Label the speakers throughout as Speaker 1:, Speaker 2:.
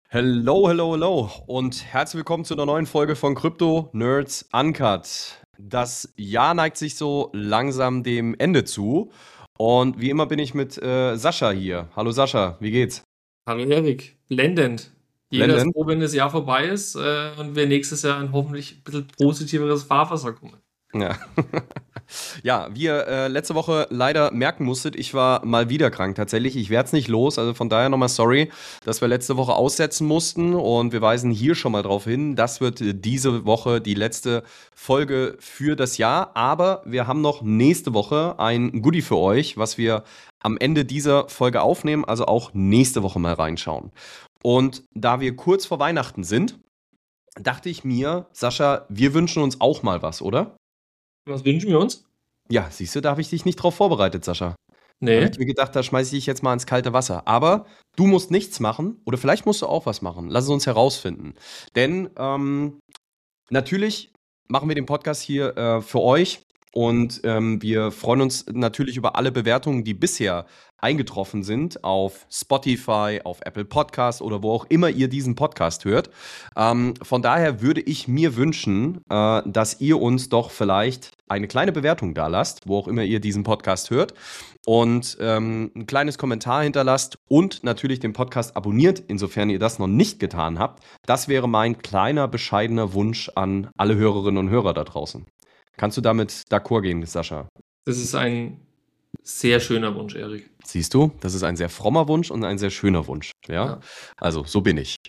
Speaker 1: Hello, hello, hello und herzlich willkommen zu einer neuen Folge von Crypto Nerds Uncut. Das Jahr neigt sich so langsam dem Ende zu und wie immer bin ich mit Sascha hier. Hallo Sascha, wie geht's?
Speaker 2: Hallo Erik, blendend. Jeder ist
Speaker 1: Blendend?
Speaker 2: froh, wenn das Jahr vorbei ist und wir nächstes Jahr in hoffentlich ein bisschen positiveres Fahrwasser kommen.
Speaker 1: Ja. Ja, wie ihr letzte Woche leider merken musstet, ich war mal wieder krank tatsächlich. Ich werde es nicht los, also von daher nochmal sorry, dass wir letzte Woche aussetzen mussten und wir weisen hier schon mal drauf hin. Das wird diese Woche die letzte Folge für das Jahr, aber wir haben noch nächste Woche ein Goodie für euch, was wir am Ende dieser Folge aufnehmen, also auch nächste Woche mal reinschauen. Und da wir kurz vor Weihnachten sind, dachte ich mir, Sascha, wir wünschen uns auch mal was, oder?
Speaker 2: Was wünschen wir uns?
Speaker 1: Ja, siehst du, da habe ich dich nicht drauf vorbereitet, Sascha. Da habe
Speaker 2: Nee.
Speaker 1: ich mir gedacht, da schmeiße ich dich jetzt mal ins kalte Wasser. Aber du musst nichts machen oder vielleicht musst du auch was machen. Lass es uns herausfinden. Denn natürlich machen wir den Podcast hier für euch und wir freuen uns natürlich über alle Bewertungen, die bisher eingetroffen sind auf Spotify, auf Apple Podcast oder wo auch immer ihr diesen Podcast hört. Von daher würde ich mir wünschen, dass ihr uns doch vielleicht eine kleine Bewertung da lasst, wo auch immer ihr diesen Podcast hört und ein kleines Kommentar hinterlasst und natürlich den Podcast abonniert, insofern ihr das noch nicht getan habt. Das wäre mein kleiner, bescheidener Wunsch an alle Hörerinnen und Hörer da draußen. Kannst du damit d'accord gehen, Sascha?
Speaker 2: Das ist ein sehr schöner Wunsch, Erik.
Speaker 1: Siehst du, das ist ein sehr frommer Wunsch und ein sehr schöner Wunsch. Ja,
Speaker 2: Ja.
Speaker 1: also so bin ich.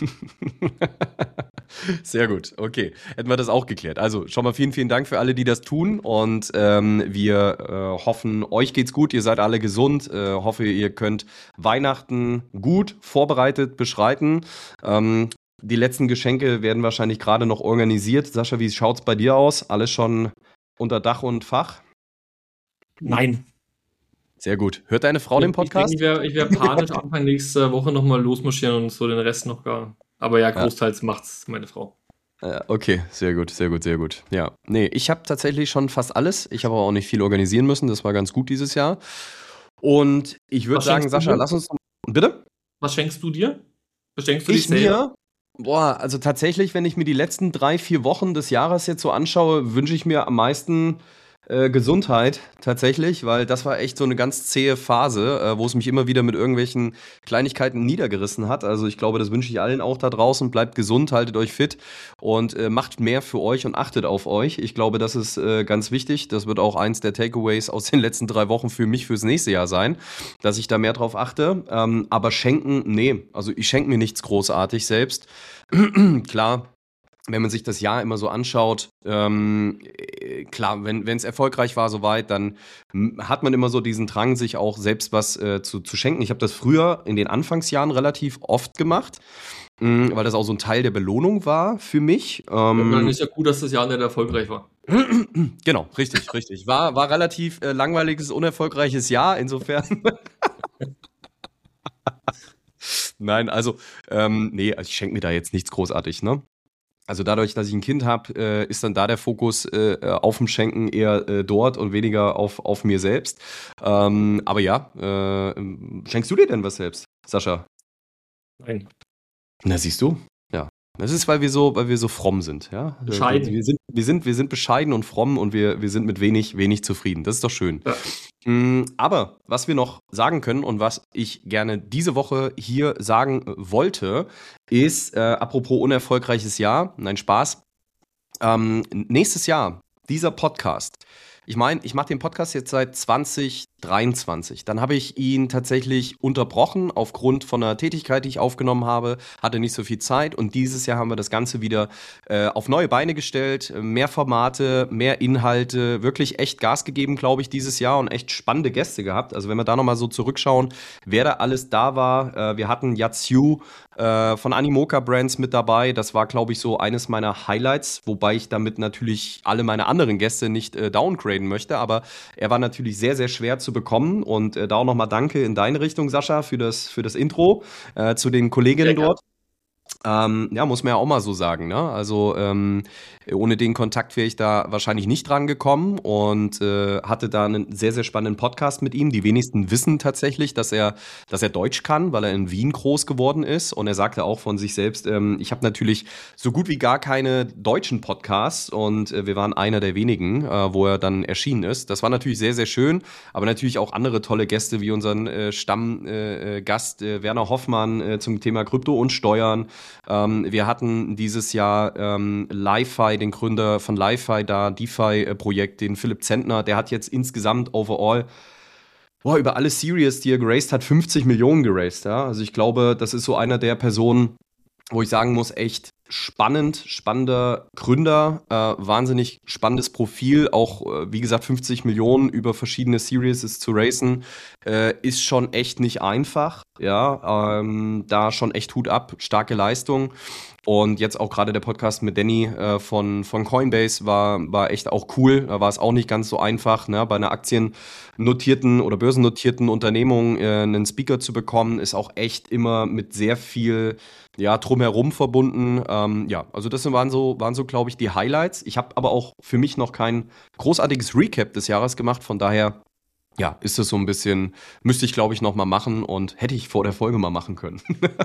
Speaker 1: Sehr gut, okay. Hätten wir das auch geklärt. Also schon mal vielen, vielen Dank für alle, die das tun. Und wir hoffen, euch geht's gut, ihr seid alle gesund. Hoffe, ihr könnt Weihnachten gut vorbereitet beschreiten. Die letzten Geschenke werden wahrscheinlich gerade noch organisiert. Sascha, wie schaut's bei dir aus? Alles schon unter Dach und Fach?
Speaker 2: Nein.
Speaker 1: Sehr gut. Hört deine Frau den
Speaker 2: Ich denke,
Speaker 1: Podcast?
Speaker 2: ich wär panisch Anfang nächster Woche nochmal losmarschieren und so den Rest noch gar. Aber ja,
Speaker 1: Ja.
Speaker 2: großteils macht's meine Frau.
Speaker 1: Okay, sehr gut, sehr gut, sehr gut. Ja, nee, ich habe tatsächlich schon fast alles. Ich habe aber auch nicht viel organisieren müssen. Das war ganz gut dieses Jahr. Und ich würde
Speaker 2: Was
Speaker 1: sagen,
Speaker 2: schenkst du
Speaker 1: Sascha,
Speaker 2: dir?
Speaker 1: lass uns. Bitte?
Speaker 2: Was schenkst du dir? Was schenkst du dich
Speaker 1: Ich
Speaker 2: selber?
Speaker 1: mir? Boah, also tatsächlich, wenn ich mir die letzten 3, 4 Wochen des Jahres jetzt so anschaue, wünsche ich mir am meisten Gesundheit tatsächlich, weil das war echt so eine ganz zähe Phase, wo es mich immer wieder mit irgendwelchen Kleinigkeiten niedergerissen hat. Also ich glaube, das wünsche ich allen auch da draußen. Bleibt gesund, haltet euch fit und macht mehr für euch und achtet auf euch. Ich glaube, das ist ganz wichtig. Das wird auch eins der Takeaways aus den letzten 3 Wochen für mich fürs nächste Jahr sein, dass ich da mehr drauf achte. Aber schenken, nee, also ich schenke mir nichts großartig selbst. Klar, wenn man sich das Jahr immer so anschaut, klar, wenn es erfolgreich war soweit, dann hat man immer so diesen Drang, sich auch selbst was zu schenken. Ich habe das früher in den Anfangsjahren relativ oft gemacht, weil das auch so ein Teil der Belohnung war für mich.
Speaker 2: Ja, dann ist ja gut, dass das Jahr nicht erfolgreich war.
Speaker 1: Genau, richtig, richtig. War relativ langweiliges, unerfolgreiches Jahr, insofern. Nein, also, nee, also ich schenke mir da jetzt nichts großartig, ne? Also dadurch, dass ich ein Kind habe, ist dann da der Fokus auf dem Schenken eher dort und weniger auf mir selbst. Aber ja, schenkst du dir denn was selbst, Sascha?
Speaker 2: Nein.
Speaker 1: Na, siehst du? Ja. Das ist, weil wir so fromm sind, ja.
Speaker 2: Bescheiden.
Speaker 1: Wir sind bescheiden und fromm und wir sind mit wenig zufrieden. Das ist doch schön.
Speaker 2: Ja.
Speaker 1: Aber was wir noch sagen können und was ich gerne diese Woche hier sagen wollte, ist, apropos unerfolgreiches Jahr, nein, Spaß, nächstes Jahr, dieser Podcast. Ich meine, ich mache den Podcast jetzt seit 2023. Dann habe ich ihn tatsächlich unterbrochen aufgrund von einer Tätigkeit, die ich aufgenommen habe, hatte nicht so viel Zeit und dieses Jahr haben wir das Ganze wieder auf neue Beine gestellt, mehr Formate, mehr Inhalte, wirklich echt Gas gegeben, glaube ich, dieses Jahr und echt spannende Gäste gehabt. Also wenn wir da nochmal so zurückschauen, wer da alles da war, wir hatten Yatsu von Animoca Brands mit dabei. Das war, glaube ich, so eines meiner Highlights, wobei ich damit natürlich alle meine anderen Gäste nicht downgraden möchte, aber er war natürlich sehr, sehr schwer zu bekommen und da auch nochmal danke in deine Richtung, Sascha, für das Intro zu den
Speaker 2: Sehr
Speaker 1: Kolleginnen
Speaker 2: gern.
Speaker 1: dort. Ja, muss man ja auch mal so sagen, ne? Also ohne den Kontakt wäre ich da wahrscheinlich nicht dran gekommen und hatte da einen sehr, sehr spannenden Podcast mit ihm. Die wenigsten wissen tatsächlich, dass er Deutsch kann, weil er in Wien groß geworden ist. Und er sagte auch von sich selbst, ich habe natürlich so gut wie gar keine deutschen Podcasts und wir waren einer der wenigen, wo er dann erschienen ist. Das war natürlich sehr, sehr schön, aber natürlich auch andere tolle Gäste wie unseren Stammgast Werner Hoffmann zum Thema Krypto und Steuern. Wir hatten dieses Jahr LiFi, den Gründer von LiFi da, DeFi-Projekt, den Philipp Zentner. Der hat jetzt insgesamt overall über alle Series, die er geraced hat, 50 Millionen geraced. Ja? Also ich glaube, das ist so einer der Personen, wo ich sagen muss, echt spannender Gründer, wahnsinnig spannendes Profil, auch wie gesagt 50 Millionen über verschiedene Series zu racen, ist schon echt nicht einfach, ja, da schon echt Hut ab, starke Leistung. Und jetzt auch gerade der Podcast mit Danny von Coinbase war echt auch cool. Da war es auch nicht ganz so einfach, ne, bei einer aktiennotierten oder börsennotierten Unternehmung einen Speaker zu bekommen, ist auch echt immer mit sehr viel drumherum verbunden. Ja, also das waren so, glaube ich, die Highlights. Ich habe aber auch für mich noch kein großartiges Recap des Jahres gemacht. Von daher, ja, ist das so ein bisschen, müsste ich, glaube ich, noch mal machen und hätte ich vor der Folge mal machen können.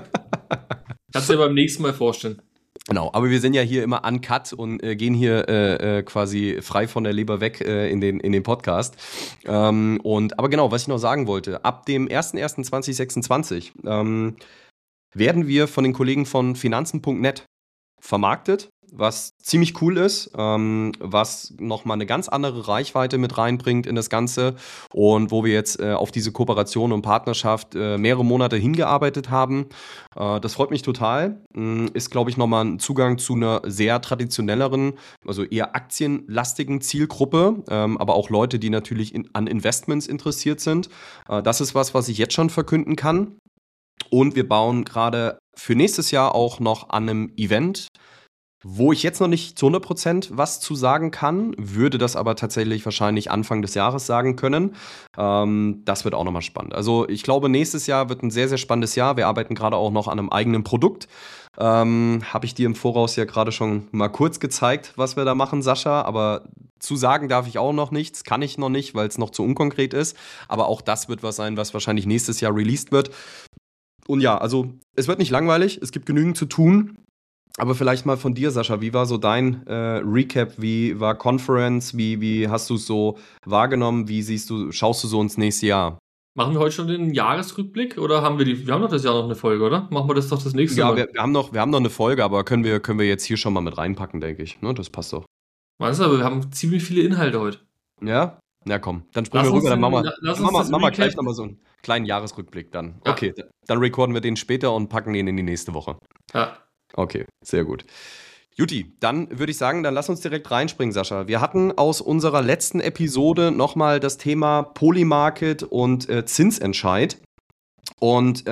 Speaker 2: Kannst du dir beim nächsten Mal vorstellen.
Speaker 1: Genau, aber wir sind ja hier immer uncut und gehen hier quasi frei von der Leber weg in den Podcast. Aber genau, was ich noch sagen wollte, ab dem 01.01.2026 werden wir von den Kollegen von Finanzen.net vermarktet, was ziemlich cool ist, was nochmal eine ganz andere Reichweite mit reinbringt in das Ganze und wo wir jetzt auf diese Kooperation und Partnerschaft mehrere Monate hingearbeitet haben. Das freut mich total. Ist, glaube ich, nochmal ein Zugang zu einer sehr traditionelleren, also eher aktienlastigen Zielgruppe, aber auch Leute, die natürlich an Investments interessiert sind. Das ist was ich jetzt schon verkünden kann. Und wir bauen gerade für nächstes Jahr auch noch an einem Event, wo ich jetzt noch nicht zu 100% was zu sagen kann, würde das aber tatsächlich wahrscheinlich Anfang des Jahres sagen können. Das wird auch nochmal spannend. Also ich glaube, nächstes Jahr wird ein sehr, sehr spannendes Jahr. Wir arbeiten gerade auch noch an einem eigenen Produkt. Habe ich dir im Voraus ja gerade schon mal kurz gezeigt, was wir da machen, Sascha. Aber zu sagen darf ich auch noch nichts, kann ich noch nicht, weil es noch zu unkonkret ist. Aber auch das wird was sein, was wahrscheinlich nächstes Jahr released wird. Und ja, also es wird nicht langweilig, es gibt genügend zu tun. Aber vielleicht mal von dir, Sascha, wie war so dein Recap? Wie war Conference? Wie hast du es so wahrgenommen? Schaust du so ins nächste Jahr?
Speaker 2: Machen wir heute schon den Jahresrückblick oder haben wir haben doch das Jahr noch eine Folge, oder? Machen wir das doch das nächste Mal.
Speaker 1: Ja, wir haben noch eine Folge, aber können wir jetzt hier schon mal mit reinpacken, denke ich. Ne, das passt doch.
Speaker 2: Meinst du, aber wir haben ziemlich viele Inhalte heute.
Speaker 1: Ja? Na komm, dann springen wir rüber, dann machen wir gleich nochmal so einen kleinen Jahresrückblick dann.
Speaker 2: Ja.
Speaker 1: Okay, dann recorden wir den später und packen den in die nächste Woche.
Speaker 2: Ja.
Speaker 1: Okay, sehr gut. Juti, dann würde ich sagen, dann lass uns direkt reinspringen, Sascha. Wir hatten aus unserer letzten Episode nochmal das Thema Polymarket und Zinsentscheid. Und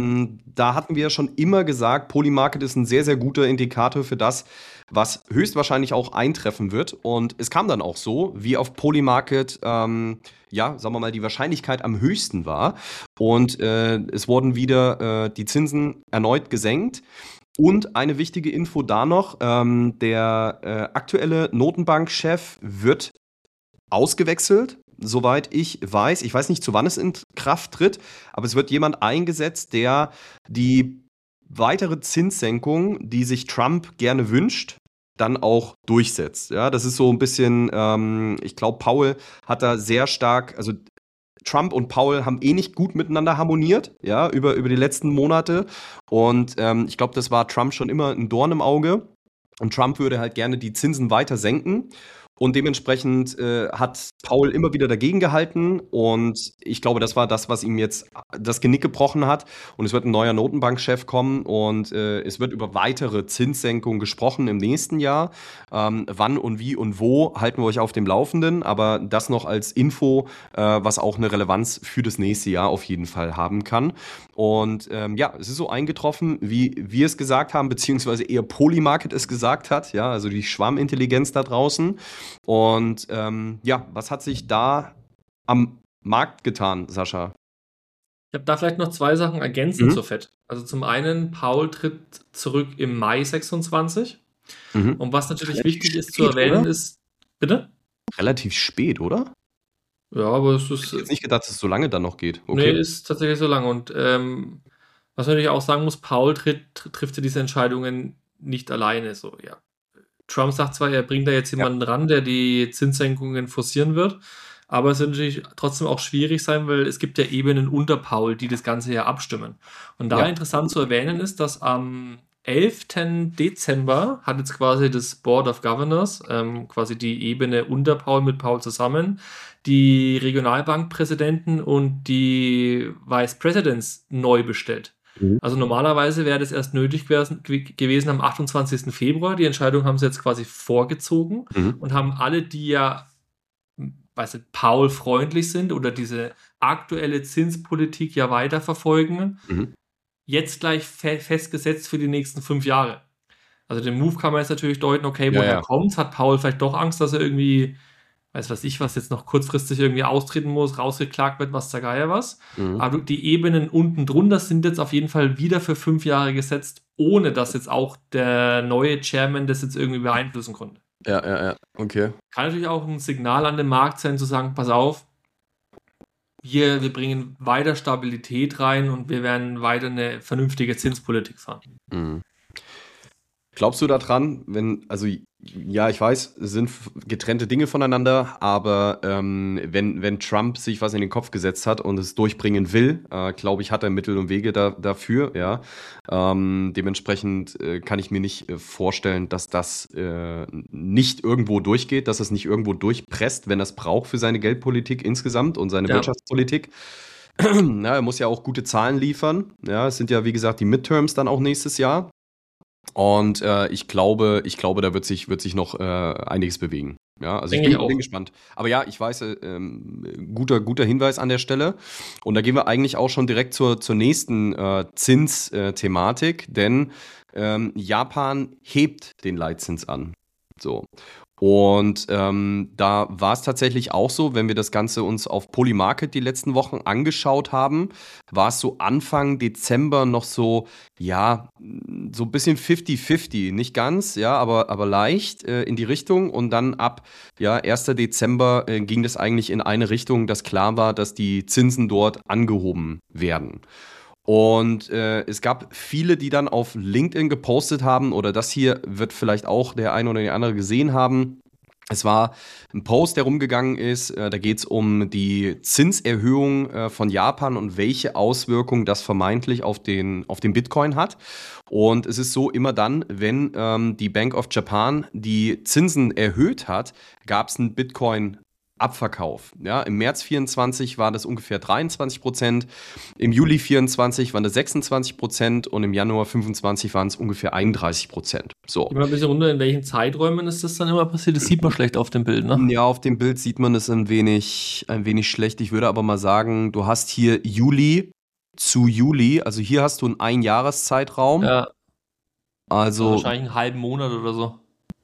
Speaker 1: da hatten wir schon immer gesagt, Polymarket ist ein sehr, sehr guter Indikator für das, was höchstwahrscheinlich auch eintreffen wird. Und es kam dann auch so, wie auf Polymarket, sagen wir mal, die Wahrscheinlichkeit am höchsten war. Und es wurden wieder die Zinsen erneut gesenkt. Und eine wichtige Info da noch, der aktuelle Notenbankchef wird ausgewechselt, soweit ich weiß. Ich weiß nicht, zu wann es in Kraft tritt, aber es wird jemand eingesetzt, der die weitere Zinssenkung, die sich Trump gerne wünscht, dann auch durchsetzt. Ja, das ist so ein bisschen, ich glaube, Powell hat da sehr stark, also Trump und Powell haben nicht gut miteinander harmoniert, ja, über die letzten Monate. Und ich glaube, das war Trump schon immer ein Dorn im Auge. Und Trump würde halt gerne die Zinsen weiter senken. Und dementsprechend hat Powell immer wieder dagegen gehalten. Und ich glaube, das war das, was ihm jetzt das Genick gebrochen hat. Und es wird ein neuer Notenbankchef kommen. Und es wird über weitere Zinssenkungen gesprochen im nächsten Jahr. Wann und wie und wo halten wir euch auf dem Laufenden. Aber das noch als Info, was auch eine Relevanz für das nächste Jahr auf jeden Fall haben kann. Und es ist so eingetroffen, wie wir es gesagt haben, beziehungsweise eher Polymarket es gesagt hat. Ja, also die Schwarmintelligenz da draußen. Und was hat sich da am Markt getan, Sascha?
Speaker 2: Ich habe da vielleicht noch zwei Sachen ergänzend zur FED. Also zum einen, Paul tritt zurück im Mai 26.
Speaker 1: Mhm.
Speaker 2: Und was natürlich
Speaker 1: Relativ
Speaker 2: wichtig ist zu
Speaker 1: spät,
Speaker 2: erwähnen
Speaker 1: oder?
Speaker 2: ist, bitte?
Speaker 1: Relativ spät, oder?
Speaker 2: Ja, aber es
Speaker 1: Ich
Speaker 2: ist,
Speaker 1: hätte jetzt nicht gedacht, dass es so lange dann noch geht.
Speaker 2: nee,
Speaker 1: Okay.
Speaker 2: ist tatsächlich so lang. Und was man natürlich auch sagen muss, Paul trifft ja diese Entscheidungen nicht alleine. So, ja. Trump sagt zwar, er bringt da jetzt
Speaker 1: Ja,
Speaker 2: jemanden ran, der die Zinssenkungen forcieren wird, aber es wird natürlich trotzdem auch schwierig sein, weil es gibt ja Ebenen unter Paul, die das Ganze ja abstimmen. Und da
Speaker 1: ja.
Speaker 2: interessant zu erwähnen ist, dass am 11. Dezember hat jetzt quasi das Board of Governors, quasi die Ebene unter Paul mit Paul zusammen, die Regionalbankpräsidenten und die Vice Presidents neu bestellt.
Speaker 1: Mhm.
Speaker 2: Also normalerweise wäre das erst nötig gewesen am 28. Februar. Die Entscheidung haben sie jetzt quasi vorgezogen
Speaker 1: Mhm.
Speaker 2: und haben alle, die ja, weiß nicht, Paul freundlich sind oder diese aktuelle Zinspolitik ja weiterverfolgen,
Speaker 1: Mhm.
Speaker 2: jetzt gleich festgesetzt für die nächsten 5 Jahre. Also den Move kann man jetzt natürlich deuten, okay,
Speaker 1: Ja,
Speaker 2: woher
Speaker 1: ja.
Speaker 2: kommt's? Hat Paul vielleicht doch Angst, dass er irgendwie, weiß was ich was, jetzt noch kurzfristig irgendwie austreten muss, rausgeklagt wird, was der Geier was.
Speaker 1: Mhm.
Speaker 2: Aber die Ebenen unten drunter sind jetzt auf jeden Fall wieder für 5 Jahre gesetzt, ohne dass jetzt auch der neue Chairman das jetzt irgendwie beeinflussen konnte.
Speaker 1: Ja, ja, ja. Okay.
Speaker 2: Kann natürlich auch ein Signal an den Markt sein, zu sagen, pass auf, wir bringen weiter Stabilität rein und wir werden weiter eine vernünftige Zinspolitik fahren.
Speaker 1: Mhm. Glaubst du daran, also ja, ich weiß, es sind getrennte Dinge voneinander, aber wenn Trump sich was in den Kopf gesetzt hat und es durchbringen will, glaube ich, hat er Mittel und Wege dafür, ja. Dementsprechend kann ich mir nicht vorstellen, dass das nicht irgendwo durchgeht, dass es nicht irgendwo durchpresst, wenn er es braucht für seine Geldpolitik insgesamt und seine
Speaker 2: Ja,
Speaker 1: Wirtschaftspolitik. Ja, er muss ja auch gute Zahlen liefern. Ja, es sind ja, wie gesagt, die Midterms dann auch nächstes Jahr. Und ich glaube, da wird sich noch einiges bewegen. Ja, also ich
Speaker 2: denke ich
Speaker 1: bin
Speaker 2: auch.
Speaker 1: gespannt. Aber ja, ich weiß, guter Hinweis an der Stelle. Und da gehen wir eigentlich auch schon direkt zur nächsten Zinsthematik, denn Japan hebt den Leitzins an. So. Und da war es tatsächlich auch so, wenn wir das Ganze uns auf Polymarket die letzten Wochen angeschaut haben, war es so Anfang Dezember noch so, ja, so ein bisschen 50-50, nicht ganz, ja, aber leicht in die Richtung. Und dann ab, ja, 1. Dezember ging das eigentlich in eine Richtung, dass klar war, dass die Zinsen dort angehoben werden. Und es gab viele, die dann auf LinkedIn gepostet haben, oder das hier wird vielleicht auch der eine oder die andere gesehen haben. Es war ein Post, der rumgegangen ist. Da geht es um die Zinserhöhung von Japan und welche Auswirkungen das vermeintlich auf den Bitcoin hat. Und es ist so, immer dann, wenn die Bank of Japan die Zinsen erhöht hat, gab es einen Bitcoin-Abverkauf. Ja, im März 24 war das ungefähr 23%, im Juli 24 waren das 26% und im Januar 25 waren es ungefähr 31%. So.
Speaker 2: Geh mal ein bisschen runter, in welchen Zeiträumen ist das dann immer passiert? Das sieht man schlecht auf dem Bild, ne?
Speaker 1: Ja, auf dem Bild sieht man es ein wenig schlecht. Ich würde aber mal sagen, du hast hier Juli zu Juli, also hier hast du einen Einjahreszeitraum,
Speaker 2: Ja, also
Speaker 1: also
Speaker 2: wahrscheinlich einen halben Monat oder so.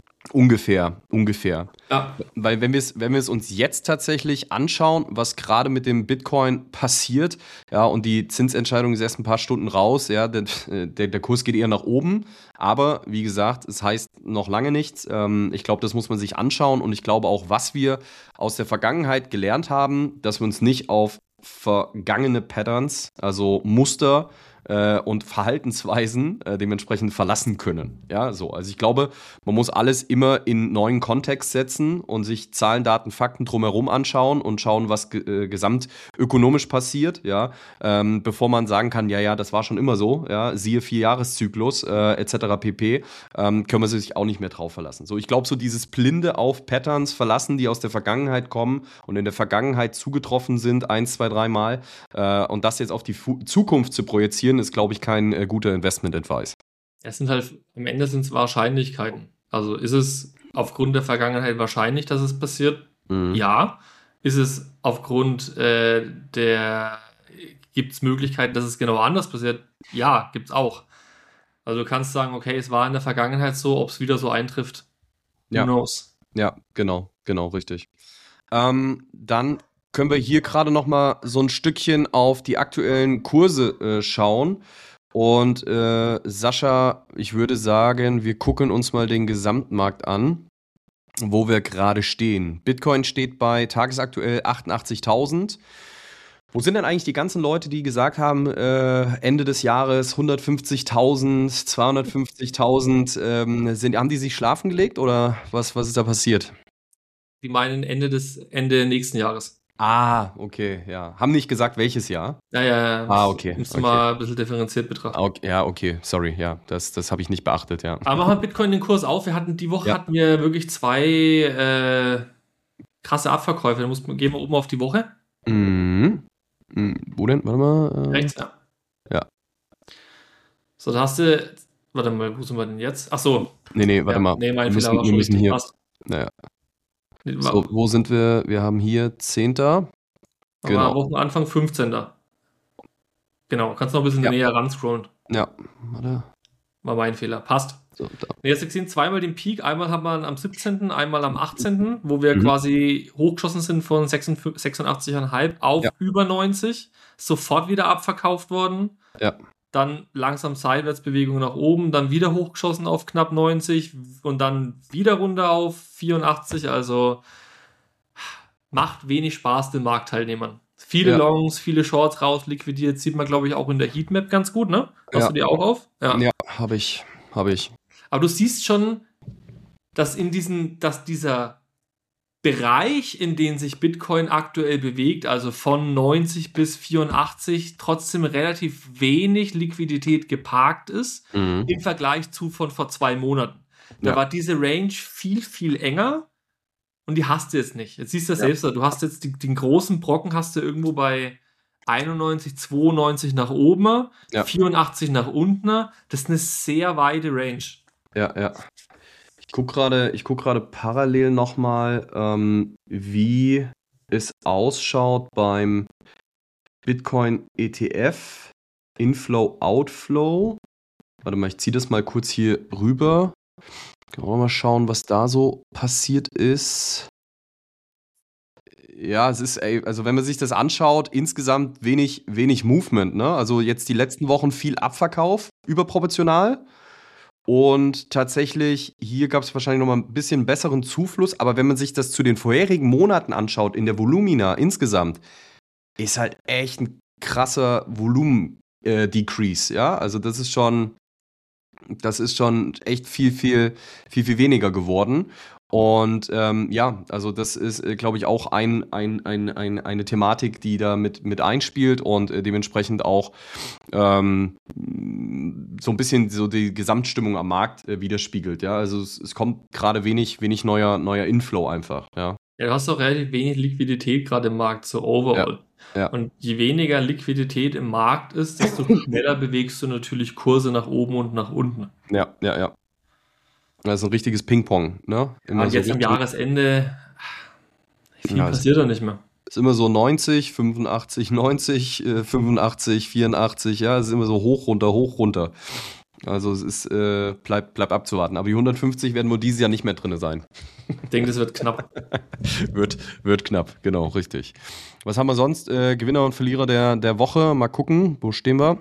Speaker 1: ungefähr.
Speaker 2: Ja,
Speaker 1: Weil wenn wir es uns jetzt tatsächlich anschauen, was gerade mit dem Bitcoin passiert, ja, und die Zinsentscheidung ist erst ein paar Stunden raus, ja, der Kurs geht eher nach oben, aber wie gesagt, es heißt noch lange nichts. Ich glaube, das muss man sich anschauen und ich glaube auch, was wir aus der Vergangenheit gelernt haben, dass wir uns nicht auf vergangene Patterns, also Muster und Verhaltensweisen dementsprechend verlassen können. Ja, so. Also ich glaube, man muss alles immer in neuen Kontext setzen und sich Zahlen, Daten, Fakten drumherum anschauen und schauen, was gesamtökonomisch passiert, ja, bevor man sagen kann, ja, ja, das war schon immer so, ja, siehe Vierjahreszyklus etc. pp, können wir sich auch nicht mehr drauf verlassen. So, ich glaube, so dieses blinde auf Patterns verlassen, die aus der Vergangenheit kommen und in der Vergangenheit zugetroffen sind, 1, 2, 3 Mal, und das jetzt auf die Zukunft zu projizieren, ist, glaube ich, kein guter Investment-Advice.
Speaker 2: es sind halt, am Ende sind es Wahrscheinlichkeiten. Also ist es aufgrund der Vergangenheit wahrscheinlich, dass es passiert?
Speaker 1: Mhm.
Speaker 2: Ja. Ist es aufgrund gibt es Möglichkeiten, dass es genau anders passiert? Ja, gibt es auch. Also du kannst sagen, okay, es war in der Vergangenheit so, ob es wieder so eintrifft, who
Speaker 1: Ja,
Speaker 2: knows?
Speaker 1: ja, genau, richtig. Dann können wir hier gerade noch mal so ein Stückchen auf die aktuellen Kurse schauen. Und Sascha, ich würde sagen, wir gucken uns mal den Gesamtmarkt an, wo wir gerade stehen. Bitcoin steht bei tagesaktuell 88.000. Wo sind denn eigentlich die ganzen Leute, die gesagt haben, Ende des Jahres 150.000, 250.000, haben die sich schlafen gelegt oder was ist da passiert?
Speaker 2: Die meinen Ende nächsten Jahres.
Speaker 1: Ah, okay, ja. Haben nicht gesagt, welches Jahr?
Speaker 2: Ja.
Speaker 1: Ah, okay.
Speaker 2: Musst du mal ein bisschen differenziert betrachten.
Speaker 1: Okay, ja, okay, sorry, ja, das habe ich nicht beachtet, ja.
Speaker 2: Aber machen wir Bitcoin den Kurs auf. Die Woche
Speaker 1: Ja.
Speaker 2: hatten wir wirklich zwei krasse Abverkäufe. Gehen wir oben auf die Woche.
Speaker 1: Wo denn? Warte mal.
Speaker 2: Rechts, ja.
Speaker 1: Ja.
Speaker 2: So, da hast du. Warte mal, wo sind wir denn jetzt? Ach so.
Speaker 1: Nee, warte mal.
Speaker 2: Nee, mein
Speaker 1: wir
Speaker 2: Fehler war
Speaker 1: müssen, wir
Speaker 2: schon
Speaker 1: müssen
Speaker 2: richtig.
Speaker 1: hier.
Speaker 2: Passt.
Speaker 1: Naja. So, wo sind wir? Wir haben hier 10.
Speaker 2: Genau. Wochenanfang 15. Genau, kannst noch ein bisschen näher ranscrollen.
Speaker 1: Ja, warte.
Speaker 2: War mein Fehler. Passt.
Speaker 1: So, da.
Speaker 2: Jetzt gesehen zweimal den Peak. Einmal hat man am 17., einmal am 18., wo wir quasi hochgeschossen sind von 86,5 auf über 90. Sofort wieder abverkauft worden.
Speaker 1: Ja.
Speaker 2: Dann langsam Seitwärtsbewegung nach oben, dann wieder hochgeschossen auf knapp 90 und dann wieder runter auf 84. Also macht wenig Spaß den Marktteilnehmern. Viele Longs, viele Shorts raus, liquidiert, sieht man, glaube ich, auch in der Heatmap ganz gut, ne? Hast du die auch auf?
Speaker 1: Ja, habe ich.
Speaker 2: Aber du siehst schon, dass dieser Bereich, in den sich Bitcoin aktuell bewegt, also von 90 bis 84, trotzdem relativ wenig Liquidität geparkt ist, im Vergleich zu von vor 2 Monaten. Da war diese Range viel, viel enger und die hast du jetzt nicht. Jetzt siehst du das selbst, du hast jetzt den großen Brocken hast du irgendwo bei 91, 92 nach oben, 84 nach unten. Das ist eine sehr weite Range.
Speaker 1: Ja. Ich guck gerade parallel nochmal, wie es ausschaut beim Bitcoin ETF Inflow, Outflow. Warte mal, ich ziehe das mal kurz hier rüber. Können wir mal schauen, was da so passiert ist. Ja, es ist, also wenn man sich das anschaut, insgesamt wenig Movement, ne? Also jetzt die letzten Wochen viel Abverkauf, überproportional. Und tatsächlich, hier gab es wahrscheinlich nochmal ein bisschen besseren Zufluss, aber wenn man sich das zu den vorherigen Monaten anschaut, in der Volumina insgesamt, ist halt echt ein krasser Volumen-Decrease, ja? Also das ist schon echt viel weniger geworden. Und also das ist, glaube ich, auch eine Thematik, die da mit einspielt und dementsprechend auch so ein bisschen so die Gesamtstimmung am Markt widerspiegelt. Ja, also es kommt gerade wenig neuer Inflow einfach. Ja,
Speaker 2: du hast auch relativ wenig Liquidität gerade im Markt, so overall.
Speaker 1: Ja.
Speaker 2: Und je weniger Liquidität im Markt ist, desto schneller bewegst du natürlich Kurse nach oben und nach unten.
Speaker 1: Ja. Das ist ein richtiges Ping-Pong, ne?
Speaker 2: Und jetzt am Jahresende viel passiert da nicht mehr.
Speaker 1: Ist immer so 90, 85, 90, 85, 84, ja, es ist immer so hoch, runter. Also es ist, bleibt abzuwarten. Aber die 150 werden wohl dieses Jahr nicht mehr drin sein.
Speaker 2: Ich denke, das wird knapp.
Speaker 1: wird knapp, genau, richtig. Was haben wir sonst? Gewinner und Verlierer der Woche. Mal gucken, wo stehen wir?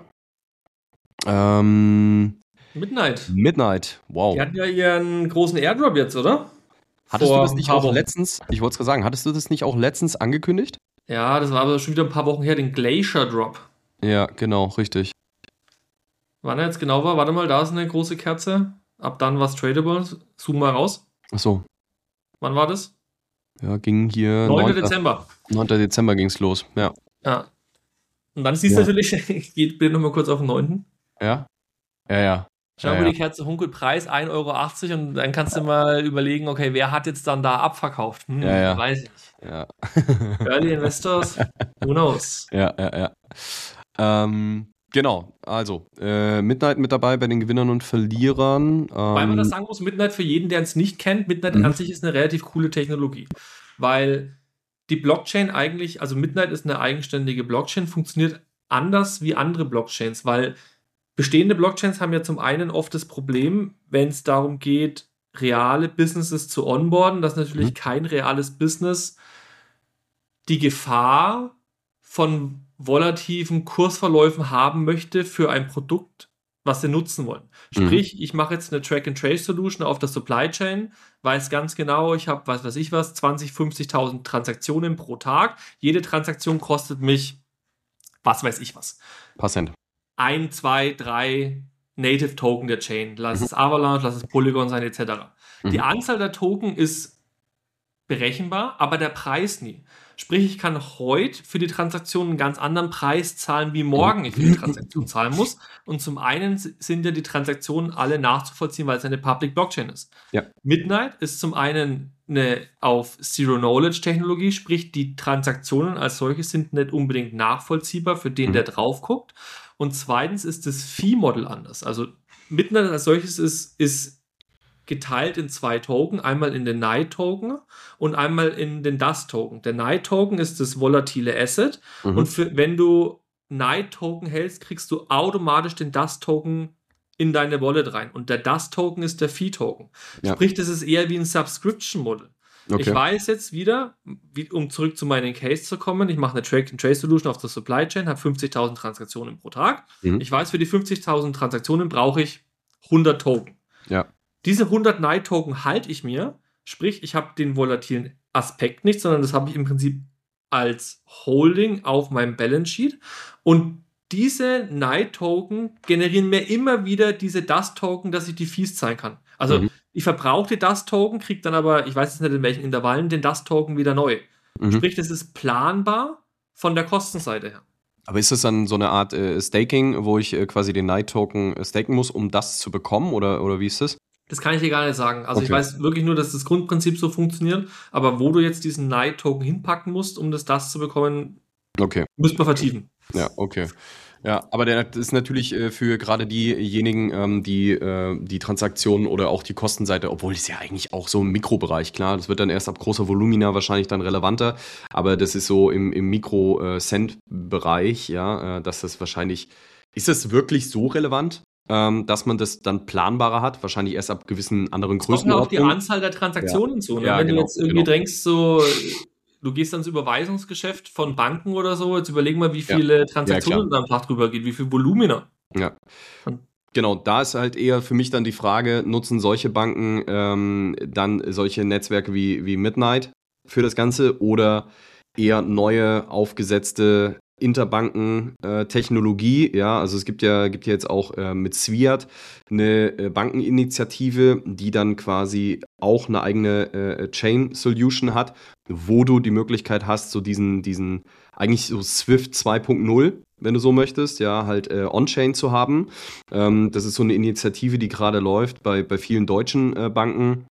Speaker 1: Midnight, wow.
Speaker 2: Die hatten ja ihren großen Airdrop jetzt, oder?
Speaker 1: Hattest du das nicht auch letztens, ich wollte es gerade sagen, hattest du das nicht auch letztens angekündigt?
Speaker 2: Ja, das war aber schon wieder ein paar Wochen her, den Glacier Drop.
Speaker 1: Ja, genau, richtig.
Speaker 2: Wann er jetzt genau war, warte mal, da ist eine große Kerze. Ab dann war es tradable. Zoom mal raus.
Speaker 1: Achso.
Speaker 2: Wann war das?
Speaker 1: Ja, ging hier
Speaker 2: 9. Dezember.
Speaker 1: 9. Dezember ging es los, ja.
Speaker 2: Und dann siehst du natürlich, ich gehe bitte nochmal kurz auf den 9.
Speaker 1: Ja.
Speaker 2: Schau mal, die Kerze hunkelt, Preis 1,80 € und dann kannst du mal überlegen, okay, wer hat jetzt dann da abverkauft? Weiß ich nicht.
Speaker 1: Ja.
Speaker 2: Early Investors, who knows?
Speaker 1: Ja. Genau, also Midnight mit dabei bei den Gewinnern und Verlierern.
Speaker 2: Weil man das sagen muss, Midnight für jeden, der es nicht kennt, Midnight an sich ist eine relativ coole Technologie, weil die Blockchain eigentlich, also Midnight ist eine eigenständige Blockchain, funktioniert anders wie andere Blockchains, weil bestehende Blockchains haben ja zum einen oft das Problem, wenn es darum geht, reale Businesses zu onboarden, dass natürlich kein reales Business die Gefahr von volativen Kursverläufen haben möchte für ein Produkt, was sie nutzen wollen. Sprich, ich mache jetzt eine Track-and-Trace-Solution auf der Supply Chain, weiß ganz genau, ich habe, was weiß ich was, 20.000, 50.000 Transaktionen pro Tag. Jede Transaktion kostet mich, was weiß ich was.
Speaker 1: Passend.
Speaker 2: 1, 2, 3 Native Token der Chain. Lass es Avalanche, lass es Polygon sein, etc. Die Anzahl der Token ist berechenbar, aber der Preis nie. Sprich, ich kann heute für die Transaktion einen ganz anderen Preis zahlen, wie morgen ich für die Transaktion zahlen muss. Und zum einen sind ja die Transaktionen alle nachzuvollziehen, weil es eine Public Blockchain ist.
Speaker 1: Ja.
Speaker 2: Midnight ist zum einen eine auf Zero-Knowledge-Technologie, sprich, die Transaktionen als solche sind nicht unbedingt nachvollziehbar für den, der drauf guckt. Und zweitens ist das Fee-Model anders. Also Midnight als solches ist geteilt in 2 Token, einmal in den Night-Token und einmal in den Dust-Token. Der Night-Token ist das volatile Asset und wenn du Night-Token hältst, kriegst du automatisch den Dust-Token in deine Wallet rein. Und der Dust-Token ist der Fee-Token. Ja. Sprich, das ist eher wie ein Subscription-Model. Okay. Ich weiß jetzt wieder, um zurück zu meinem Case zu kommen, ich mache eine Track-and-Trace-Solution auf der Supply Chain, habe 50.000 Transaktionen pro Tag. Ich weiß, für die 50.000 Transaktionen brauche ich 100 Token.
Speaker 1: Ja.
Speaker 2: Diese 100 Night-Token halte ich mir, sprich, ich habe den volatilen Aspekt nicht, sondern das habe ich im Prinzip als Holding auf meinem Balance Sheet und diese Night-Token generieren mir immer wieder diese Dust-Token, dass ich die Fees zahlen kann. Also ich verbrauche die Dust-Token, kriege dann aber, ich weiß jetzt nicht in welchen Intervallen, den Dust-Token wieder neu. Sprich, das ist planbar von der Kostenseite her.
Speaker 1: Aber ist das dann so eine Art Staking, wo ich quasi den Night-Token staken muss, um das zu bekommen? Oder wie ist das?
Speaker 2: Das kann ich dir gar nicht sagen. Also ich weiß wirklich nur, dass das Grundprinzip so funktioniert, aber wo du jetzt diesen Night-Token hinpacken musst, um das zu bekommen, müsste man vertiefen.
Speaker 1: Ja, okay. Ja, aber das ist natürlich für gerade diejenigen, die Transaktionen oder auch die Kostenseite, obwohl es ja eigentlich auch so im Mikrobereich, klar, das wird dann erst ab großer Volumina wahrscheinlich dann relevanter, aber das ist so im Mikro-Cent-Bereich, ja, dass das wahrscheinlich, ist das wirklich so relevant? Dass man das dann planbarer hat, wahrscheinlich erst ab gewissen anderen Größenordnungen.
Speaker 2: Auch die Anzahl der Transaktionen zu. Ne?
Speaker 1: Ja,
Speaker 2: wenn du jetzt irgendwie denkst, so, du gehst ans Überweisungsgeschäft von Banken oder so, jetzt überleg mal, wie viele Transaktionen da am Tag drüber geht, wie viel Volumina.
Speaker 1: Ja. Genau, da ist halt eher für mich dann die Frage, nutzen solche Banken dann solche Netzwerke wie Midnight für das Ganze oder eher neue, aufgesetzte Interbanken-Technologie, ja, also es gibt ja jetzt auch mit Swiat eine Bankeninitiative, die dann quasi auch eine eigene Chain-Solution hat, wo du die Möglichkeit hast, so diesen eigentlich so Swift 2.0, wenn du so möchtest, ja, halt On-Chain zu haben. Das ist so eine Initiative, die gerade läuft bei vielen deutschen Banken.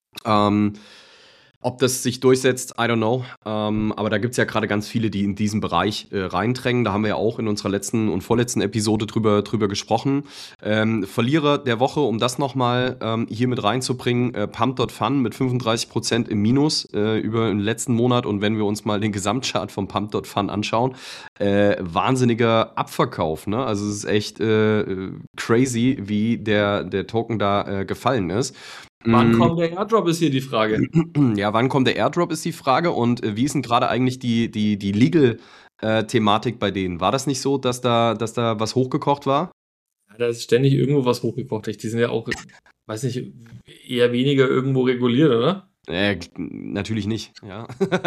Speaker 1: Ob das sich durchsetzt, I don't know. Aber da gibt es ja gerade ganz viele, die in diesen Bereich reindrängen. Da haben wir ja auch in unserer letzten und vorletzten Episode drüber gesprochen. Verlierer der Woche, um das nochmal hier mit reinzubringen, Pump.Fun mit 35% im Minus über den letzten Monat. Und wenn wir uns mal den Gesamtchart von Pump.Fun anschauen, wahnsinniger Abverkauf. Ne? Also es ist echt crazy, wie der Token da gefallen ist.
Speaker 2: Wann kommt der Airdrop, ist hier die Frage.
Speaker 1: Ja, wann kommt der Airdrop, ist die Frage. Und wie ist denn gerade eigentlich die Legal-Thematik bei denen? War das nicht so, dass da was hochgekocht war?
Speaker 2: Ja, da ist ständig irgendwo was hochgekocht. Die sind ja auch, weiß nicht, eher weniger irgendwo reguliert, oder?
Speaker 1: Natürlich nicht, ja.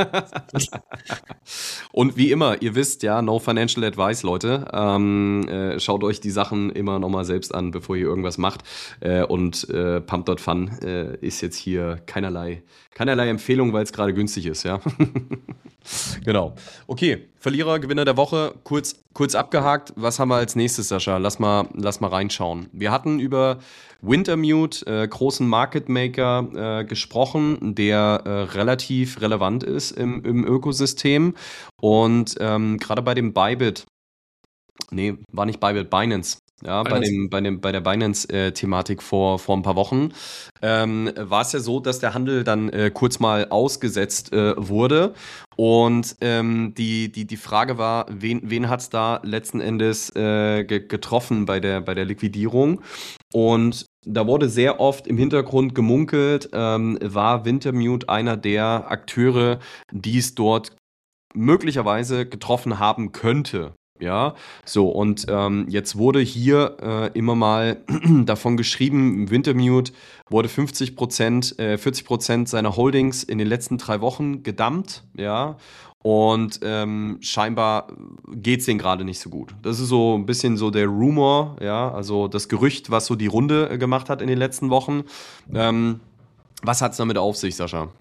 Speaker 1: Und wie immer, ihr wisst, ja, no financial advice, Leute. Schaut euch die Sachen immer nochmal selbst an, bevor ihr irgendwas macht. Und Pump.Fun ist jetzt hier keinerlei Empfehlung, weil es gerade günstig ist, ja. Genau. Okay, Verlierer, Gewinner der Woche, kurz abgehakt. Was haben wir als nächstes, Sascha? Lass mal reinschauen. Wir hatten über Wintermute, großen Market Maker, gesprochen, der relativ relevant ist im Ökosystem. Und gerade bei dem Bybit, war nicht Bybit, Binance. Ja, bei der Binance-Thematik vor ein paar Wochen war es ja so, dass der Handel dann kurz mal ausgesetzt wurde. Und die Frage war, wen hat es da letzten Endes getroffen bei der Liquidierung? Und da wurde sehr oft im Hintergrund gemunkelt, war Wintermute einer der Akteure, die es dort möglicherweise getroffen haben könnte. Ja, so und jetzt wurde hier immer mal davon geschrieben, Wintermute wurde 40% seiner Holdings in den letzten 3 Wochen gedumpt, ja, und scheinbar geht es denen gerade nicht so gut. Das ist so ein bisschen so der Rumor, ja, also das Gerücht, was so die Runde gemacht hat in den letzten Wochen. Was hat es damit auf sich, Sascha?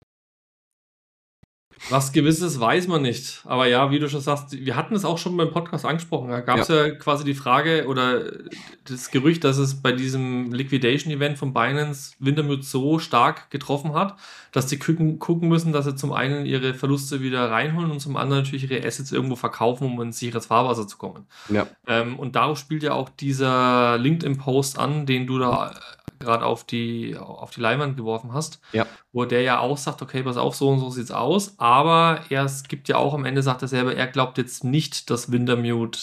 Speaker 2: Was Gewisses weiß man nicht. Aber ja, wie du schon sagst, wir hatten es auch schon beim Podcast angesprochen. Da gab es ja quasi die Frage oder das Gerücht, dass es bei diesem Liquidation-Event von Binance Wintermute so stark getroffen hat, dass die gucken müssen, dass sie zum einen ihre Verluste wieder reinholen und zum anderen natürlich ihre Assets irgendwo verkaufen, um in sicheres Fahrwasser zu kommen.
Speaker 1: Ja.
Speaker 2: Und darauf spielt ja auch dieser LinkedIn-Post an, den du da gerade auf die Leinwand geworfen hast,
Speaker 1: Ja.
Speaker 2: wo der ja auch sagt, okay, pass auf, so und so sieht's aus, aber es gibt ja auch am Ende, sagt er selber, er glaubt jetzt nicht, dass Wintermute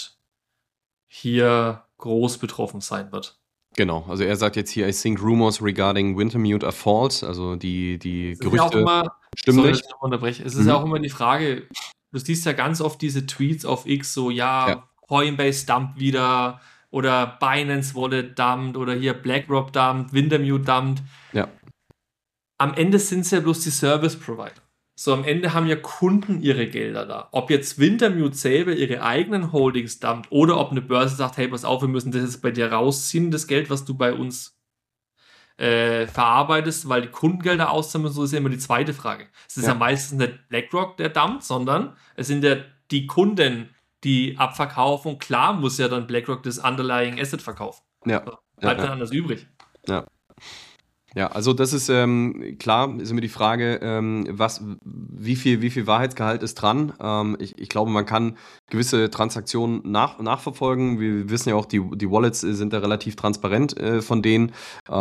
Speaker 2: hier groß betroffen sein wird.
Speaker 1: Genau, also er sagt jetzt hier, I think rumors regarding Wintermute are false, also die Gerüchte stimmen nicht.
Speaker 2: Es ist ja auch immer die Frage, du siehst ja ganz oft diese Tweets auf X, so Coinbase dumpt wieder oder Binance Wallet dumpt oder hier BlackRock dumpt, Wintermute dumpt.
Speaker 1: Ja.
Speaker 2: Am Ende sind es ja bloß die Service Provider. So, am Ende haben ja Kunden ihre Gelder da. Ob jetzt Wintermute selber ihre eigenen Holdings dumpt oder ob eine Börse sagt, hey, pass auf, wir müssen das jetzt bei dir rausziehen, das Geld, was du bei uns verarbeitest, weil die Kundengelder auszahlen müssen, so ist ja immer die zweite Frage. Es ist ja meistens nicht BlackRock, der dumpt, sondern es sind ja die Kunden, die abverkaufen. Und klar muss ja dann BlackRock das Underlying Asset verkaufen.
Speaker 1: Ja.
Speaker 2: Bleibt dann anders übrig.
Speaker 1: Ja. Ja, also das ist klar, ist immer die Frage, wie viel Wahrheitsgehalt ist dran. Ich glaube, man kann gewisse Transaktionen nachverfolgen. Wir wissen ja auch, die Wallets sind da relativ transparent von denen.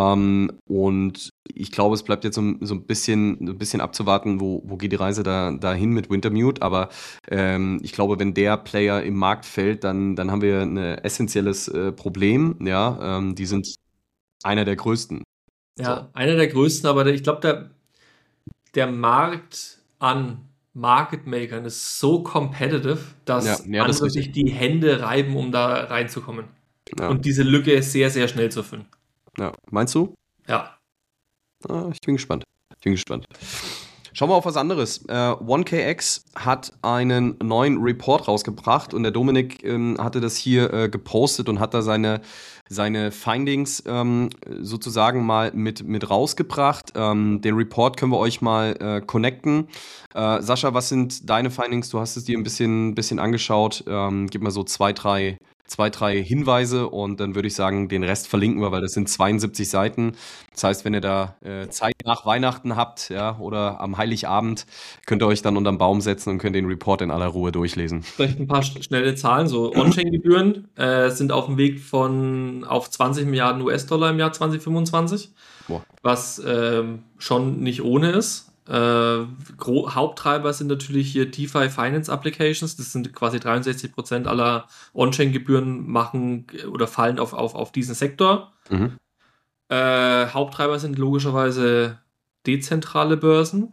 Speaker 1: Und ich glaube, es bleibt jetzt so ein bisschen abzuwarten, wo geht die Reise dahin mit Wintermute. Aber ich glaube, wenn der Player im Markt fällt, dann haben wir ein essentielles Problem. Ja, die sind einer der größten.
Speaker 2: Ja, einer der größten, aber ich glaube, der Markt an Market Makern ist so competitive, dass andere sich die Hände reiben, um da reinzukommen. Ja. Und diese Lücke sehr, sehr schnell zu füllen.
Speaker 1: Ja, meinst du?
Speaker 2: Ja.
Speaker 1: Ich bin gespannt. Schauen wir auf was anderes. 1KX hat einen neuen Report rausgebracht und der Dominik hatte das hier gepostet und hat da seine Findings sozusagen mal mit rausgebracht. Den Report können wir euch mal connecten. Sascha, was sind deine Findings? Du hast es dir ein bisschen angeschaut. Gib mal so zwei, drei Hinweise und dann würde ich sagen, den Rest verlinken wir, weil das sind 72 Seiten. Das heißt, wenn ihr da Zeit nach Weihnachten habt, ja, oder am Heiligabend, könnt ihr euch dann unterm Baum setzen und könnt den Report in aller Ruhe durchlesen.
Speaker 2: Vielleicht ein paar schnelle Zahlen. So On-Chain-Gebühren sind auf dem Weg auf 20 Milliarden US-Dollar im Jahr 2025, was schon nicht ohne ist. Haupttreiber sind natürlich hier DeFi Finance Applications. Das sind quasi 63% aller On-Chain-Gebühren machen oder fallen auf diesen Sektor.
Speaker 1: Mhm.
Speaker 2: Haupttreiber sind logischerweise dezentrale Börsen.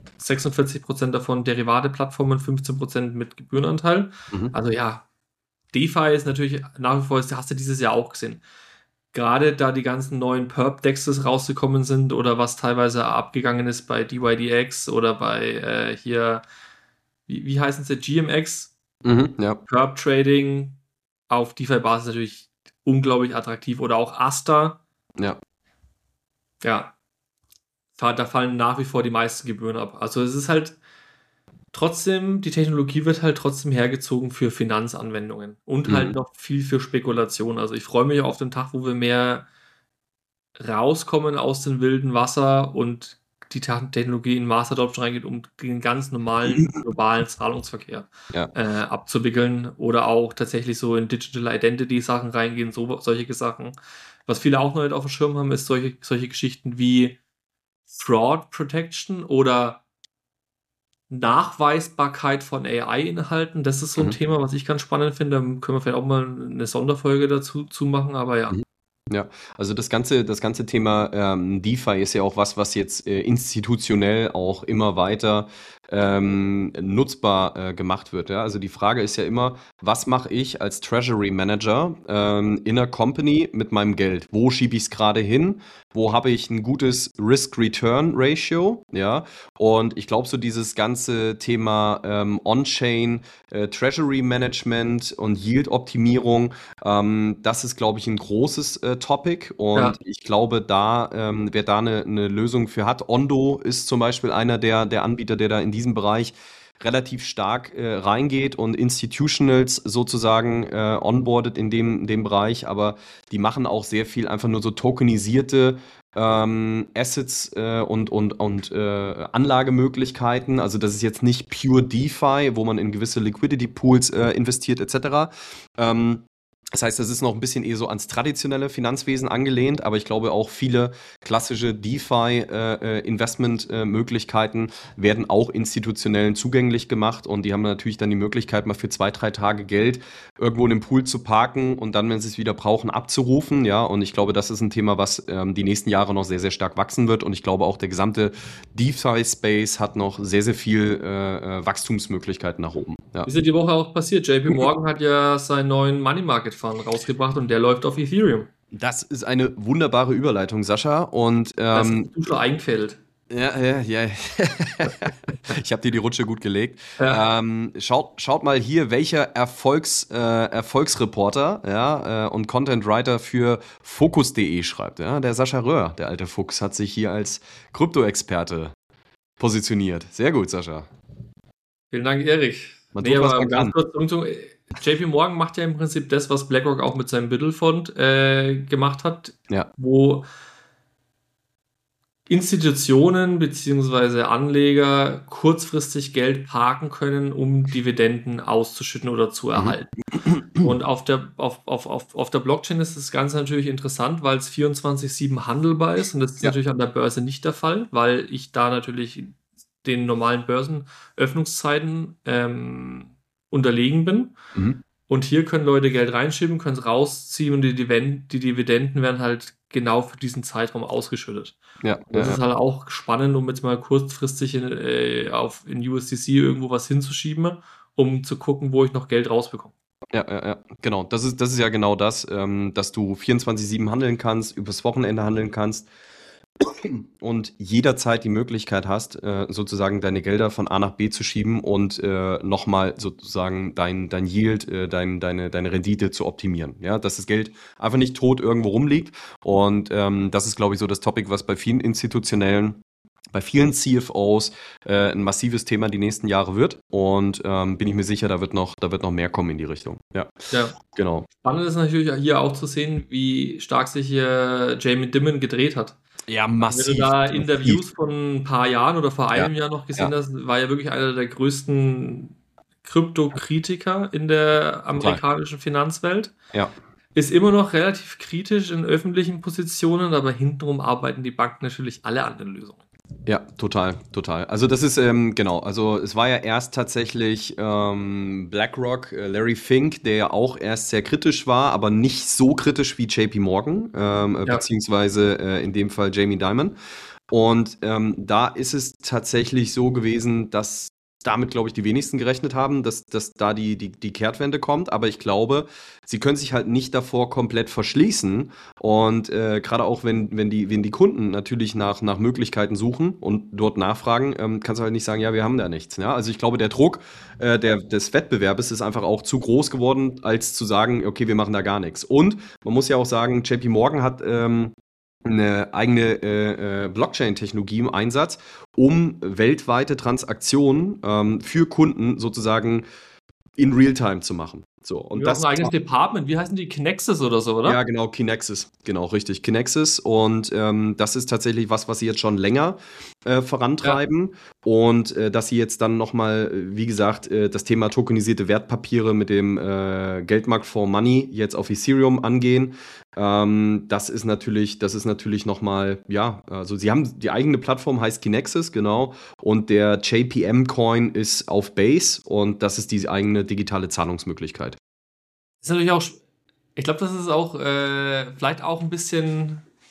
Speaker 2: 46% davon Derivate-Plattformen, 15% mit Gebührenanteil.
Speaker 1: Mhm.
Speaker 2: Also ja, DeFi ist natürlich nach wie vor, das hast du dieses Jahr auch gesehen. Gerade da die ganzen neuen Perp-Dexes rausgekommen sind oder was teilweise abgegangen ist bei DYDX oder bei hier, wie heißen sie, GMX?
Speaker 1: Ja.
Speaker 2: Perp-Trading auf DeFi-Basis natürlich unglaublich attraktiv oder auch Asta.
Speaker 1: Ja.
Speaker 2: Ja. Da fallen nach wie vor die meisten Gebühren ab. Also es ist halt trotzdem, die Technologie wird halt trotzdem hergezogen für Finanzanwendungen und halt noch viel für Spekulation. Also ich freue mich auf den Tag, wo wir mehr rauskommen aus dem wilden Wasser und die Technologie in Mass Adoption reingeht, um den ganz normalen globalen Zahlungsverkehr abzuwickeln oder auch tatsächlich so in Digital Identity Sachen reingehen, solche Sachen. Was viele auch noch nicht auf dem Schirm haben, ist solche Geschichten wie Fraud Protection oder Nachweisbarkeit von AI-Inhalten. Das ist so ein Thema, was ich ganz spannend finde. Da können wir vielleicht auch mal eine Sonderfolge dazu machen, aber ja.
Speaker 1: Ja, also das ganze Thema DeFi ist ja auch was jetzt institutionell auch immer weiter nutzbar gemacht wird. Ja? Also die Frage ist ja immer, was mache ich als Treasury Manager in einer Company mit meinem Geld? Wo schiebe ich es gerade hin? Wo habe ich ein gutes Risk-Return-Ratio? Ja, und ich glaube, so dieses ganze Thema On-Chain Treasury Management und Yield-Optimierung, das ist, glaube ich, ein großes Topic. Und
Speaker 2: Ja.
Speaker 1: ich glaube, wer da eine Lösung für hat, Ondo ist zum Beispiel einer der Anbieter, der da in diesem Bereich relativ stark reingeht und Institutionals sozusagen onboardet in dem Bereich, aber die machen auch sehr viel einfach nur so tokenisierte Assets und Anlagemöglichkeiten. Also das ist jetzt nicht pure DeFi, wo man in gewisse Liquidity Pools investiert etc. Das heißt, das ist noch ein bisschen eher so ans traditionelle Finanzwesen angelehnt, aber ich glaube auch viele klassische DeFi-Investment-Möglichkeiten werden auch institutionellen zugänglich gemacht und die haben natürlich dann die Möglichkeit, mal für 2, 3 Tage Geld irgendwo in den Pool zu parken und dann, wenn sie es wieder brauchen, abzurufen. Ja, und ich glaube, das ist ein Thema, was die nächsten Jahre noch sehr, sehr stark wachsen wird und ich glaube auch der gesamte DeFi-Space hat noch sehr, sehr viel Wachstumsmöglichkeiten nach oben. Ja.
Speaker 2: Ist ja die Woche auch passiert. JP Morgan hat ja seinen neuen Money Market Fund rausgebracht und der läuft auf Ethereum.
Speaker 1: Das ist eine wunderbare Überleitung, Sascha. Und
Speaker 2: Das hast du schon eingefädelt.
Speaker 1: ja. Ich habe dir die Rutsche gut gelegt.
Speaker 2: Ja.
Speaker 1: Schaut mal hier, welcher Erfolgsreporter und Content Writer für Focus.de schreibt. Ja? Der Sascha Röhr, der alte Fuchs, hat sich hier als Krypto-Experte positioniert. Sehr gut, Sascha.
Speaker 2: Vielen Dank, Erich.
Speaker 1: Man tut, was man kann.
Speaker 2: Kurz, JP Morgan macht ja im Prinzip das, was BlackRock auch mit seinem Biddle-Fund gemacht hat,
Speaker 1: Ja.
Speaker 2: wo Institutionen bzw. Anleger kurzfristig Geld parken können, um Dividenden auszuschütten oder zu erhalten. Und auf der Blockchain ist das Ganze natürlich interessant, weil es 24/7 handelbar ist und das ist natürlich an der Börse nicht der Fall, weil ich da natürlich den normalen Börsenöffnungszeiten unterlegen bin.
Speaker 1: Mhm.
Speaker 2: Und hier können Leute Geld reinschieben, können es rausziehen und die Dividenden werden halt genau für diesen Zeitraum ausgeschüttet.
Speaker 1: Ja,
Speaker 2: Das ist halt auch spannend, um jetzt mal kurzfristig in USDC irgendwo was hinzuschieben, um zu gucken, wo ich noch Geld rausbekomme.
Speaker 1: Ja, genau. Das ist ja genau das, dass du 24/7 handeln kannst, übers Wochenende handeln kannst und jederzeit die Möglichkeit hast, sozusagen deine Gelder von A nach B zu schieben und nochmal sozusagen dein Yield, deine Rendite zu optimieren. Ja, dass das Geld einfach nicht tot irgendwo rumliegt. Und das ist, glaube ich, so das Topic, was bei vielen bei vielen CFOs ein massives Thema die nächsten Jahre wird. Und bin ich mir sicher, da wird noch mehr kommen in die Richtung. Ja. Genau.
Speaker 2: Spannend ist natürlich hier auch zu sehen, wie stark sich hier Jamie Dimon gedreht hat.
Speaker 1: Ja, massiv.
Speaker 2: Wenn du da Interviews von ein paar Jahren oder vor einem Jahr noch gesehen hast, war ja wirklich einer der größten Kryptokritiker in der amerikanischen Finanzwelt.
Speaker 1: Ja.
Speaker 2: Ist immer noch relativ kritisch in öffentlichen Positionen, aber hintenrum arbeiten die Banken natürlich alle an den Lösungen.
Speaker 1: Ja, total. Also das ist, genau, also es war ja erst tatsächlich BlackRock, Larry Fink, der ja auch erst sehr kritisch war, aber nicht so kritisch wie JP Morgan, beziehungsweise in dem Fall Jamie Dimon. Und da ist es tatsächlich so gewesen, dass damit, glaube ich, die wenigsten gerechnet haben, dass da die Kehrtwende kommt. Aber ich glaube, sie können sich halt nicht davor komplett verschließen. Und gerade auch, wenn die Kunden natürlich nach Möglichkeiten suchen und dort nachfragen, kannst du halt nicht sagen, ja, wir haben da nichts. Ja? Also ich glaube, der Druck des Wettbewerbs ist einfach auch zu groß geworden, als zu sagen, okay, wir machen da gar nichts. Und man muss ja auch sagen, JP Morgan hat eine eigene Blockchain-Technologie im Einsatz, um weltweite Transaktionen für Kunden sozusagen in Realtime zu machen. So, und
Speaker 2: das ist ein eigenes Department. Wie heißen die? Kinexys oder so, oder?
Speaker 1: Ja, genau, Kinexys. Genau, richtig. Kinexys. Und das ist tatsächlich was sie jetzt schon länger vorantreiben. Ja. Und dass sie jetzt dann nochmal, wie gesagt, das Thema tokenisierte Wertpapiere mit dem Geldmarktfonds Money jetzt auf Ethereum angehen. Das ist natürlich nochmal, ja, also sie haben die eigene Plattform, heißt Kinexys, genau. Und der JPM-Coin ist auf Base und das ist die eigene digitale Zahlungsmöglichkeit.
Speaker 2: Das ist natürlich auch, ich glaube, das ist auch vielleicht auch ein bisschen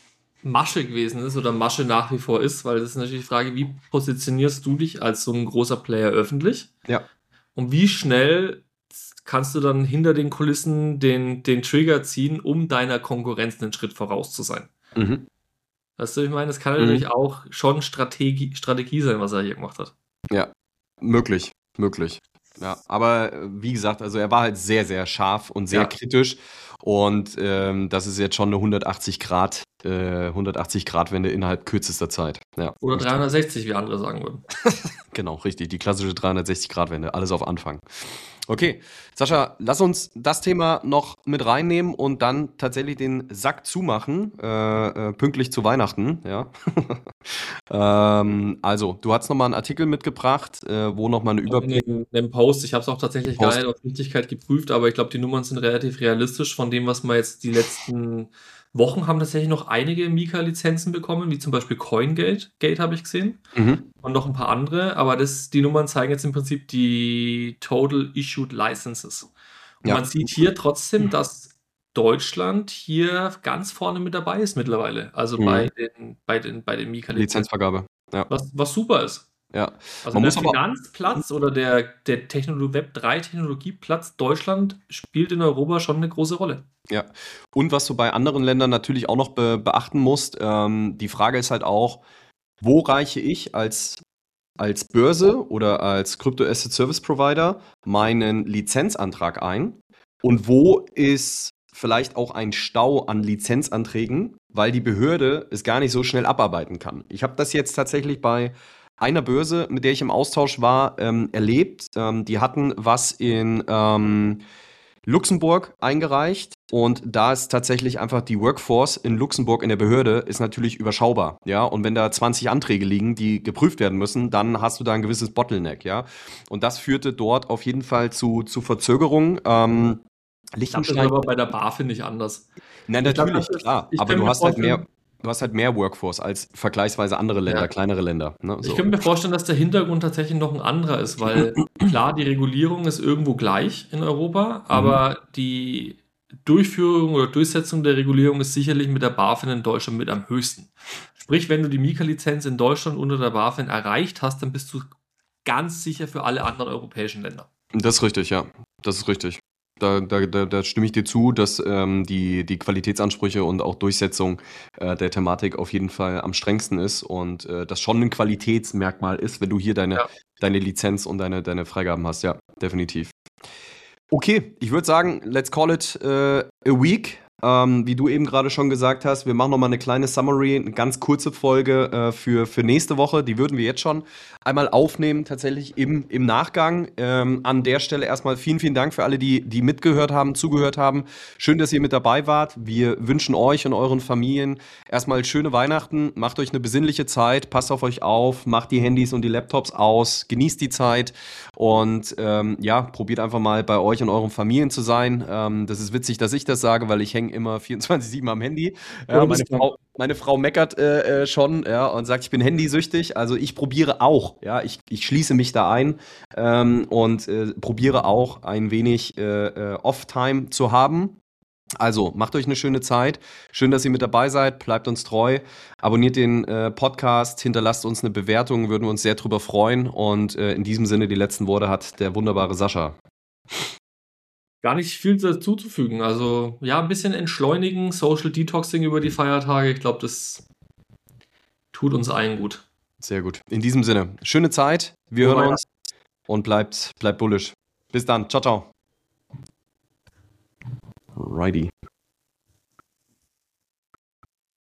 Speaker 2: Masche gewesen ist oder Masche nach wie vor ist, weil das ist natürlich die Frage, wie positionierst du dich als so ein großer Player öffentlich?
Speaker 1: Ja.
Speaker 2: Und wie schnell kannst du dann hinter den Kulissen den Trigger ziehen, um deiner Konkurrenz einen Schritt voraus zu sein? Weißt du, ich meine, das kann natürlich auch schon Strategie sein, was er hier gemacht hat.
Speaker 1: Ja, möglich. Ja, aber wie gesagt, also er war halt sehr, sehr scharf und sehr kritisch und das ist jetzt schon eine 180-Grad-Wende innerhalb kürzester Zeit. Ja.
Speaker 2: Oder 360, wie andere sagen würden.
Speaker 1: Genau, richtig, die klassische 360-Grad-Wende, alles auf Anfang. Okay, Sascha, lass uns das Thema noch mit reinnehmen und dann tatsächlich den Sack zumachen, pünktlich zu Weihnachten. Ja. Also, du hast nochmal einen Artikel mitgebracht, wo nochmal eine Überblick.
Speaker 2: In dem Post, ich habe es auch tatsächlich gar nicht auf Richtigkeit geprüft, aber ich glaube, die Nummern sind relativ realistisch von dem, was wir jetzt die letzten Wochen haben tatsächlich noch einige Mika-Lizenzen bekommen, wie zum Beispiel CoinGate habe ich gesehen. Und noch ein paar andere, aber die Nummern zeigen jetzt im Prinzip die Total Issued Licenses. Und man sieht hier trotzdem, dass Deutschland hier ganz vorne mit dabei ist mittlerweile. Also bei den Mika-Lizenzen.
Speaker 1: Lizenzvergabe. Ja.
Speaker 2: Was super ist.
Speaker 1: Ja.
Speaker 2: Also der Finanzplatz oder der Web3-Technologieplatz Deutschland spielt in Europa schon eine große Rolle.
Speaker 1: Ja, und was du bei anderen Ländern natürlich auch noch beachten musst, die Frage ist halt auch, wo reiche ich als Börse oder als Crypto-Asset-Service-Provider meinen Lizenzantrag ein und wo ist vielleicht auch ein Stau an Lizenzanträgen, weil die Behörde es gar nicht so schnell abarbeiten kann. Ich habe das jetzt tatsächlich bei einer Börse, mit der ich im Austausch war, erlebt. Die hatten was in Luxemburg eingereicht und da ist tatsächlich einfach die Workforce in Luxemburg in der Behörde ist natürlich überschaubar, ja, und wenn da 20 Anträge liegen, die geprüft werden müssen, dann hast du da ein gewisses Bottleneck, ja, und das führte dort auf jeden Fall zu Verzögerungen.
Speaker 2: Liechtenstein. Das ist aber bei der BaFin nicht anders.
Speaker 1: Nein, natürlich, klar, aber du hast halt mehr Workforce als vergleichsweise andere Länder, kleinere Länder. Ne? So.
Speaker 2: Ich könnte mir vorstellen, dass der Hintergrund tatsächlich noch ein anderer ist, weil klar, die Regulierung ist irgendwo gleich in Europa, aber die Durchführung oder Durchsetzung der Regulierung ist sicherlich mit der BaFin in Deutschland mit am höchsten. Sprich, wenn du die Mika-Lizenz in Deutschland unter der BaFin erreicht hast, dann bist du ganz sicher für alle anderen europäischen Länder.
Speaker 1: Das ist richtig, ja. Das ist richtig. Da stimme ich dir zu, dass die Qualitätsansprüche und auch Durchsetzung der Thematik auf jeden Fall am strengsten ist und das schon ein Qualitätsmerkmal ist, wenn du hier deine Lizenz und deine Freigaben hast. Ja, definitiv. Okay, ich würde sagen, let's call it a week. Wie du eben gerade schon gesagt hast, wir machen nochmal eine kleine Summary, eine ganz kurze Folge für nächste Woche. Die würden wir jetzt schon einmal aufnehmen, tatsächlich im Nachgang. An der Stelle erstmal vielen, vielen Dank für alle, die mitgehört haben, zugehört haben. Schön, dass ihr mit dabei wart. Wir wünschen euch und euren Familien erstmal schöne Weihnachten. Macht euch eine besinnliche Zeit, passt auf euch auf, macht die Handys und die Laptops aus, genießt die Zeit und probiert einfach mal bei euch und euren Familien zu sein. Das ist witzig, dass ich das sage, weil ich hänge immer 24/7 am Handy. Ja, meine Frau meckert schon, ja, und sagt, ich bin handysüchtig. Also ich probiere auch, ja, ich schließe mich da ein und probiere auch ein wenig Off-Time zu haben. Also, macht euch eine schöne Zeit. Schön, dass ihr mit dabei seid. Bleibt uns treu. Abonniert den Podcast. Hinterlasst uns eine Bewertung. Würden wir uns sehr drüber freuen. Und in diesem Sinne, die letzten Worte hat der wunderbare Sascha.
Speaker 2: Gar nicht viel dazu zu fügen. Also, ja, ein bisschen entschleunigen, Social Detoxing über die Feiertage. Ich glaube, das tut uns allen gut.
Speaker 1: Sehr gut. In diesem Sinne, schöne Zeit. Wir hören uns und bleibt bullish. Bis dann. Ciao, ciao. Righty.